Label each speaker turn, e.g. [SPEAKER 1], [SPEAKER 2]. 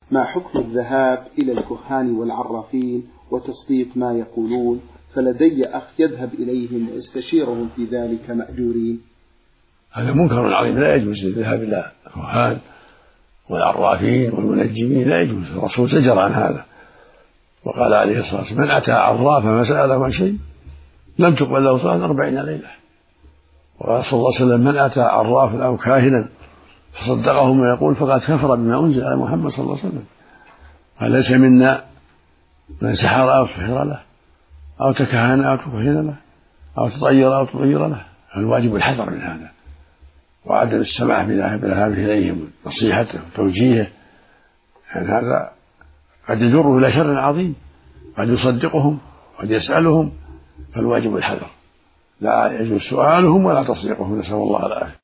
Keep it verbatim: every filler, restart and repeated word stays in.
[SPEAKER 1] ما حكم الذهاب إلى الكهان والعرافين وتصديق ما يقولون؟ فلدي أخ يذهب إليهم ويستشيرهم في ذلك مأجورين.
[SPEAKER 2] هذا منكر عظيم، لا يجوز الذهاب إلى الكهان والعرافين والمنجمين، لا يجوز. الرسول زجر عن هذا وقال عليه الصلاة والسلام: من أتى عرافا فسأله عن شيء لم تقبل له صلاة أربعين ليلة. وقال صلى الله عليه وسلم: من أتى عرافا أو كاهنا فصدقه ما يقول فقد كفر بما أنزل على محمد صلى الله عليه وسلم. فليس منا من سحر أو سحر له أو تكهن أو تكهن له أو تطير أو تطير له. فالواجب الحذر من هذا وعدم السماح بالذهاب إليهم، نصيحته وتوجيهه، يعني هذا قد يجره إلى شر عظيم، قد يصدقهم قد يسألهم، فالواجب الحذر، لا يجوز سؤالهم ولا تصديقهم، نسأل الله العافية.